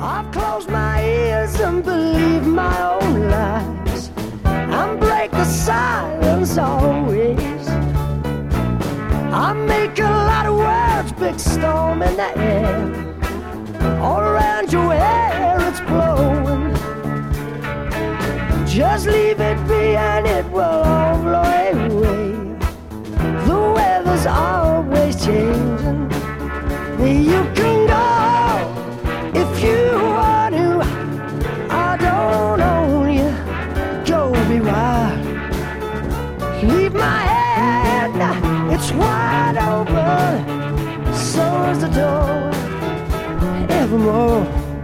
I've closed my ears and believed my own lies. I'm break the silence always. I make a lot of words, big storm in the air. All around your hair it's blowing. Just leave it be and it will all blow away. The weather's always changing. You can go if you want to. I don't own you. Go be wild. Leave my hand, it's wide open. So is the door, evermore.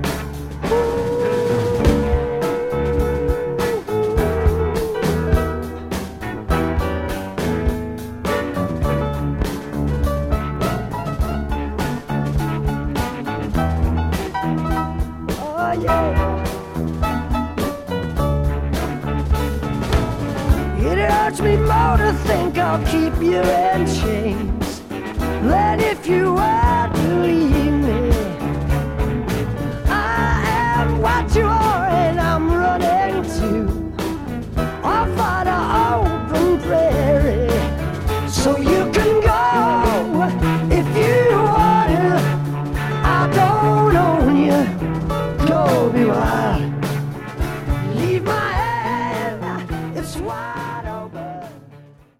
It hurts me more to think I'll keep you in chains than if you were to leave